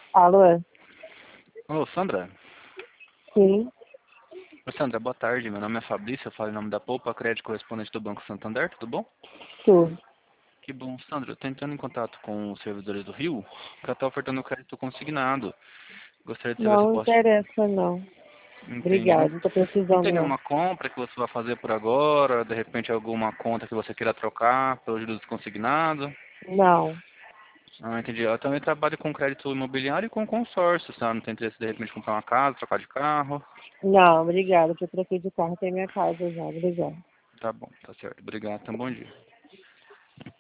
Alô? Ô, Sandra. Sim, Ô, Sandra, boa tarde. Meu nome é Fabrício, eu falo em nome da Poupa Crédito, correspondente do Banco Santander, tudo bom? tu. Que bom, Sandra. Eu tô entrando em contato com os servidores do Rio para estar ofertando crédito consignado. Gostaria de saber se eu Não posso... interessa, não. Entendi. Obrigada, Não, não tô não precisando, tem não. nenhuma compra que você vai fazer por agora? De repente alguma conta que você queira trocar pelo juros consignado? Não, Ah, entendi. Eu também trabalho com crédito imobiliário e com consórcio, sabe? Não tem interesse de repente comprar uma casa, trocar de carro? não, obrigada. Eu troquei de carro, tem minha casa já, obrigada. Tá bom, tá certo. Obrigado, então bom dia.